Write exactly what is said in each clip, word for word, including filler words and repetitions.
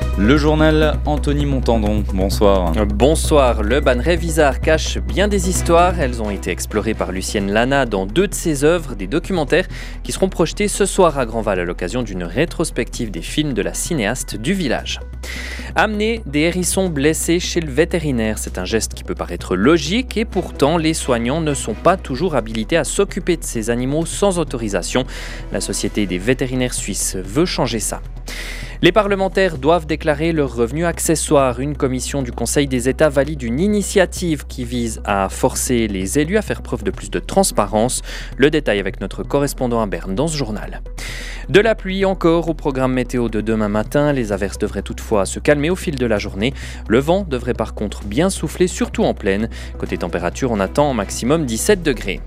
Le journal Anthony Montandon, bonsoir. Bonsoir, le Banneret-Vizard cache bien des histoires. Elles ont été explorées par Lucienne Lana dans deux de ses œuvres, des documentaires qui seront projetés ce soir à Grandval à l'occasion d'une rétrospective des films de la cinéaste du village. Amener des hérissons blessés chez le vétérinaire, c'est un geste qui peut paraître logique et pourtant les soignants ne sont pas toujours habilités à s'occuper de ces animaux sans autorisation. La Société des vétérinaires suisses veut changer ça. Les parlementaires doivent déclarer leurs revenus accessoires. Une commission du Conseil des États valide une initiative qui vise à forcer les élus à faire preuve de plus de transparence. Le détail avec notre correspondant à Berne dans ce journal. De la pluie encore au programme météo de demain matin. Les averses devraient toutefois se calmer au fil de la journée. Le vent devrait par contre bien souffler, surtout en plaine. Côté température, on attend au maximum dix-sept degrés.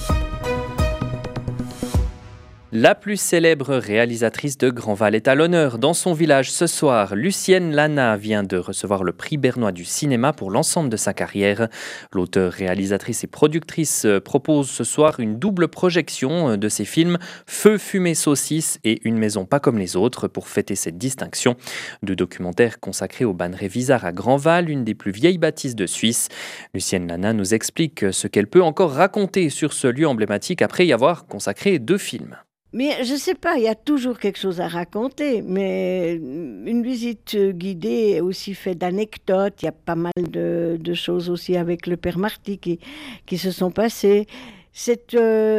La plus célèbre réalisatrice de Grandval est à l'honneur dans son village ce soir. Lucienne Lana vient de recevoir le prix bernois du cinéma pour l'ensemble de sa carrière. L'auteure, réalisatrice et productrice propose ce soir une double projection de ses films Feu, fumée, saucisse et Une maison pas comme les autres pour fêter cette distinction. Deux documentaires consacrés au Banneret-Vizard à Grandval, une des plus vieilles bâtisses de Suisse. Lucienne Lana nous explique ce qu'elle peut encore raconter sur ce lieu emblématique après y avoir consacré deux films. Mais je ne sais pas, il y a toujours quelque chose à raconter, mais une visite guidée est aussi faite d'anecdotes. Il y a pas mal de, de choses aussi avec le père Marty qui, qui se sont passées. C'est,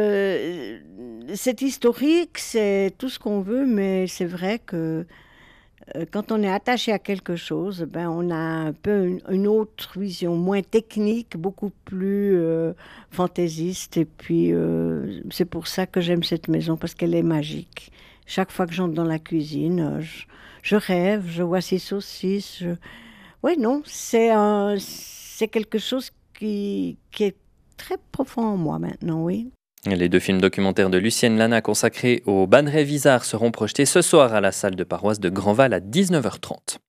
euh, c'est historique, c'est tout ce qu'on veut, mais c'est vrai que euh, quand on est attaché à quelque chose, ben, on a un peu une, une autre vision, moins technique, beaucoup plus euh, fantaisiste. Et puis, euh, c'est pour ça que j'aime cette maison, parce qu'elle est magique. Chaque fois que j'entre dans la cuisine, je, je rêve, je vois ces saucisses. Je... Oui, non, c'est, un, c'est quelque chose qui, qui est très profond en moi maintenant, oui. Les deux films documentaires de Lucienne Lana consacrés au Banneret-Vizard seront projetés ce soir à la salle de paroisse de Grandval à dix-neuf heures trente.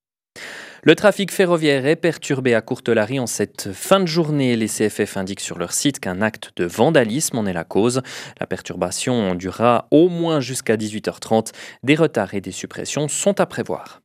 Le trafic ferroviaire est perturbé à Courtelary en cette fin de journée. Les C F F indiquent sur leur site qu'un acte de vandalisme en est la cause. La perturbation durera au moins jusqu'à dix-huit heures trente. Des retards et des suppressions sont à prévoir.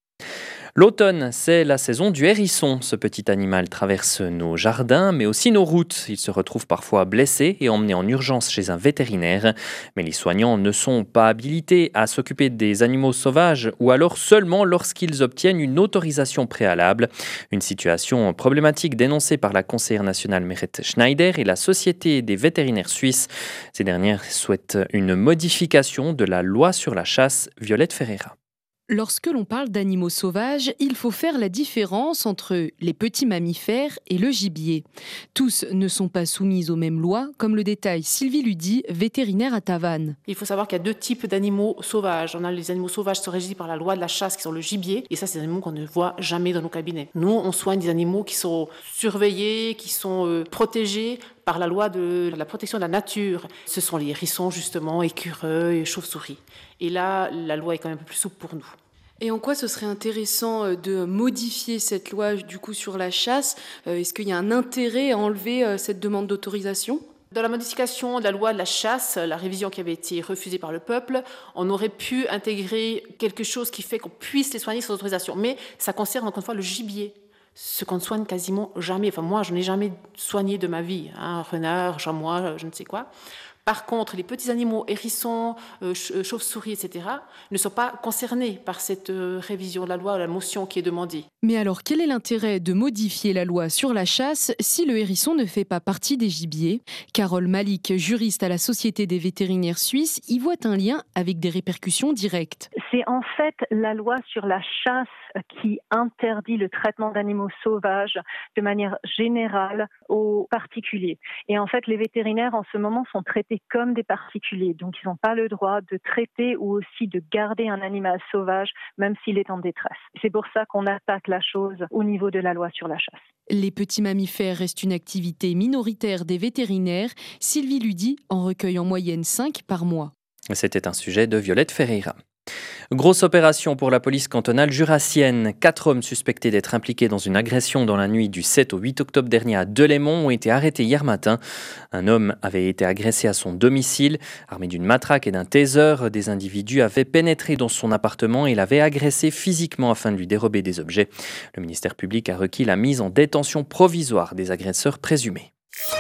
L'automne, c'est la saison du hérisson. Ce petit animal traverse nos jardins, mais aussi nos routes. Il se retrouve parfois blessé et emmené en urgence chez un vétérinaire. Mais les soignants ne sont pas habilités à s'occuper des animaux sauvages ou alors seulement lorsqu'ils obtiennent une autorisation préalable. Une situation problématique dénoncée par la conseillère nationale Meret Schneider et la Société des vétérinaires suisses. Ces dernières souhaitent une modification de la loi sur la chasse. Violette Ferreira. Lorsque l'on parle d'animaux sauvages, il faut faire la différence entre les petits mammifères et le gibier. Tous ne sont pas soumis aux mêmes lois, comme le détaille Sylvie Ludy, vétérinaire à Tavannes. Il faut savoir qu'il y a deux types d'animaux sauvages. On a les animaux sauvages qui sont régis par la loi de la chasse, qui sont le gibier, et ça, c'est des animaux qu'on ne voit jamais dans nos cabinets. Nous, on soigne des animaux qui sont surveillés, qui sont euh, protégés par la loi de la protection de la nature. Ce sont les hérissons, justement, écureuils, chauves-souris. Et là, la loi est quand même un peu plus souple pour nous. Et en quoi ce serait intéressant de modifier cette loi du coup sur la chasse ? Est-ce qu'il y a un intérêt à enlever cette demande d'autorisation ? Dans la modification de la loi de la chasse, la révision qui avait été refusée par le peuple, on aurait pu intégrer quelque chose qui fait qu'on puisse les soigner sans autorisation. Mais ça concerne encore une fois le gibier, ce qu'on ne soigne quasiment jamais. Enfin, moi, je n'ai jamais soigné de ma vie. Hein, renard, chamois, je ne sais quoi. Par contre, les petits animaux, hérissons, euh, chauves-souris, et cetera, ne sont pas concernés par cette euh, révision de la loi, la motion qui est demandée. Mais alors, quel est l'intérêt de modifier la loi sur la chasse si le hérisson ne fait pas partie des gibiers ? Carole Malik, juriste à la Société des vétérinaires suisses, y voit un lien avec des répercussions directes. C'est en fait la loi sur la chasse qui interdit le traitement d'animaux sauvages de manière générale aux particuliers. Et en fait, les vétérinaires en ce moment sont traités comme des particuliers. Donc, ils n'ont pas le droit de traiter ou aussi de garder un animal sauvage, même s'il est en détresse. C'est pour ça qu'on attaque la chose au niveau de la loi sur la chasse. Les petits mammifères restent une activité minoritaire des vétérinaires. Sylvie Ludy en recueille en moyenne cinq par mois. C'était un sujet de Violette Ferreira. Grosse opération pour la police cantonale jurassienne. Quatre hommes suspectés d'être impliqués dans une agression dans la nuit du sept au huit octobre dernier à Delémont ont été arrêtés hier matin. Un homme avait été agressé à son domicile. Armé d'une matraque et d'un taser, des individus avaient pénétré dans son appartement et l'avaient agressé physiquement afin de lui dérober des objets. Le ministère public a requis la mise en détention provisoire des agresseurs présumés.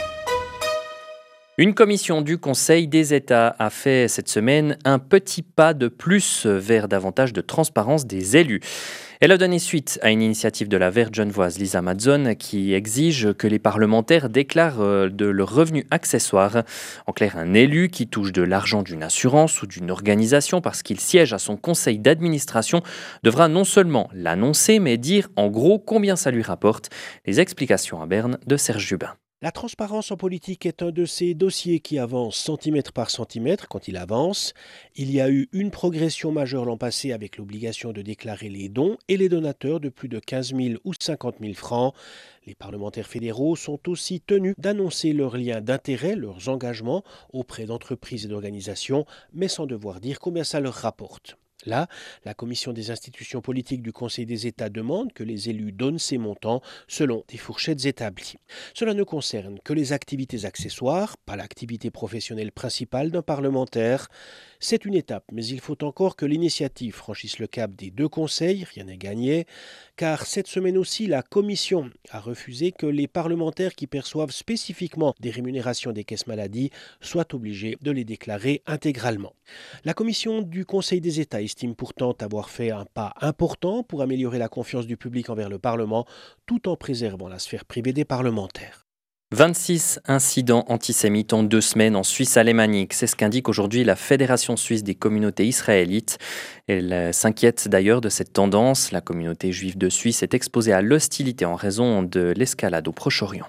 Une commission du Conseil des États a fait cette semaine un petit pas de plus vers davantage de transparence des élus. Elle a donné suite à une initiative de la verte genevoise Lisa Mazzone qui exige que les parlementaires déclarent de leurs revenus accessoires. En clair, un élu qui touche de l'argent d'une assurance ou d'une organisation parce qu'il siège à son conseil d'administration devra non seulement l'annoncer, mais dire en gros combien ça lui rapporte. Les explications à Berne de Serge Jubin. La transparence en politique est un de ces dossiers qui avance centimètre par centimètre quand il avance. Il y a eu une progression majeure l'an passé avec l'obligation de déclarer les dons et les donateurs de plus de quinze mille ou cinquante mille francs. Les parlementaires fédéraux sont aussi tenus d'annoncer leurs liens d'intérêt, leurs engagements auprès d'entreprises et d'organisations, mais sans devoir dire combien ça leur rapporte. Là, la commission des institutions politiques du Conseil des États demande que les élus donnent ces montants selon des fourchettes établies. Cela ne concerne que les activités accessoires, pas l'activité professionnelle principale d'un parlementaire. C'est une étape, mais il faut encore que l'initiative franchisse le cap des deux conseils, rien n'est gagné, car cette semaine aussi, la commission a refusé que les parlementaires qui perçoivent spécifiquement des rémunérations des caisses maladie soient obligés de les déclarer intégralement. La commission du Conseil des États estime pourtant avoir fait un pas important pour améliorer la confiance du public envers le Parlement, tout en préservant la sphère privée des parlementaires. vingt-six incidents antisémites en deux semaines en Suisse alémanique. C'est ce qu'indique aujourd'hui la Fédération suisse des communautés israélites. Elle s'inquiète d'ailleurs de cette tendance. La communauté juive de Suisse est exposée à l'hostilité en raison de l'escalade au Proche-Orient.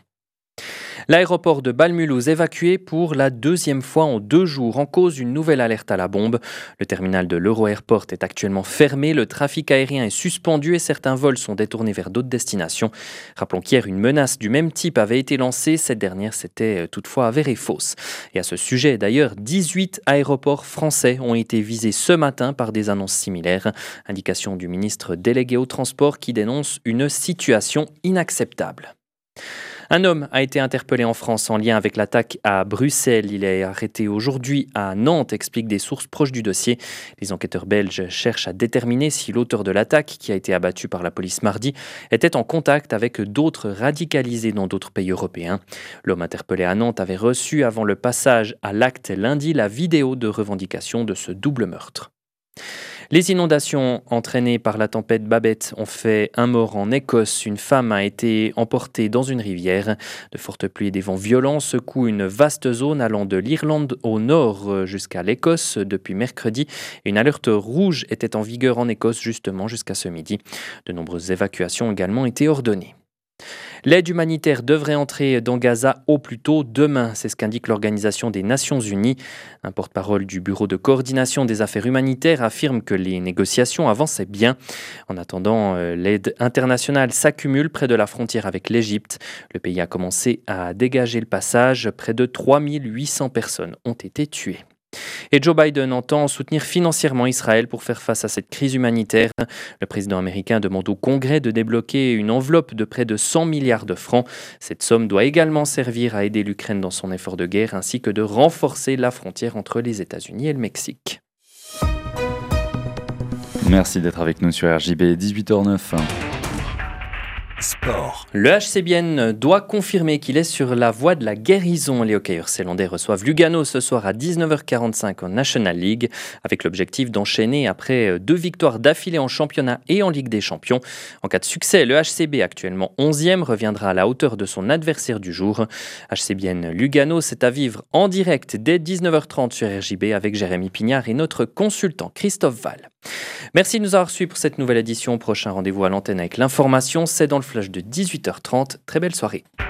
L'aéroport de Bâle-Mulhouse évacué pour la deuxième fois en deux jours en cause une nouvelle alerte à la bombe. Le terminal de l'Euro-Airport est actuellement fermé, le trafic aérien est suspendu et certains vols sont détournés vers d'autres destinations. Rappelons qu'hier, une menace du même type avait été lancée. Cette dernière s'était toutefois avérée fausse. Et à ce sujet, d'ailleurs, dix-huit aéroports français ont été visés ce matin par des annonces similaires. Indication du ministre délégué au transport qui dénonce une situation inacceptable. Un homme a été interpellé en France en lien avec l'attaque à Bruxelles. Il est arrêté aujourd'hui à Nantes, expliquent des sources proches du dossier. Les enquêteurs belges cherchent à déterminer si l'auteur de l'attaque, qui a été abattu par la police mardi, était en contact avec d'autres radicalisés dans d'autres pays européens. L'homme interpellé à Nantes avait reçu avant le passage à l'acte lundi la vidéo de revendication de ce double meurtre. Les inondations entraînées par la tempête Babette ont fait un mort en Écosse. Une femme a été emportée dans une rivière. De fortes pluies et des vents violents secouent une vaste zone allant de l'Irlande au nord jusqu'à l'Écosse depuis mercredi. Une alerte rouge était en vigueur en Écosse justement jusqu'à ce midi. De nombreuses évacuations ont également été ordonnées. L'aide humanitaire devrait entrer dans Gaza au plus tôt demain, c'est ce qu'indique l'Organisation des Nations Unies. Un porte-parole du Bureau de coordination des affaires humanitaires affirme que les négociations avançaient bien. En attendant, l'aide internationale s'accumule près de la frontière avec l'Égypte. Le pays a commencé à dégager le passage. Près de trois mille huit cents personnes ont été tuées. Et Joe Biden entend soutenir financièrement Israël pour faire face à cette crise humanitaire. Le président américain demande au Congrès de débloquer une enveloppe de près de cent milliards de francs. Cette somme doit également servir à aider l'Ukraine dans son effort de guerre ainsi que de renforcer la frontière entre les États-Unis et le Mexique. Merci d'être avec nous sur R J B, dix-huit heures zéro neuf. Sport. Le H C Bienne doit confirmer qu'il est sur la voie de la guérison. Les hockeyeurs zélandais reçoivent Lugano ce soir à dix-neuf heures quarante-cinq en National League avec l'objectif d'enchaîner après deux victoires d'affilée en championnat et en Ligue des Champions. En cas de succès, le H C B, actuellement onzième, reviendra à la hauteur de son adversaire du jour. H C Bienne Lugano, c'est à vivre en direct dès dix-neuf heures trente sur R J B avec Jérémy Pignard et notre consultant Christophe Val. Merci de nous avoir suivis pour cette nouvelle édition. Prochain rendez-vous à l'antenne avec l'information, c'est dans le flash de dix-huit heures trente. Très belle soirée.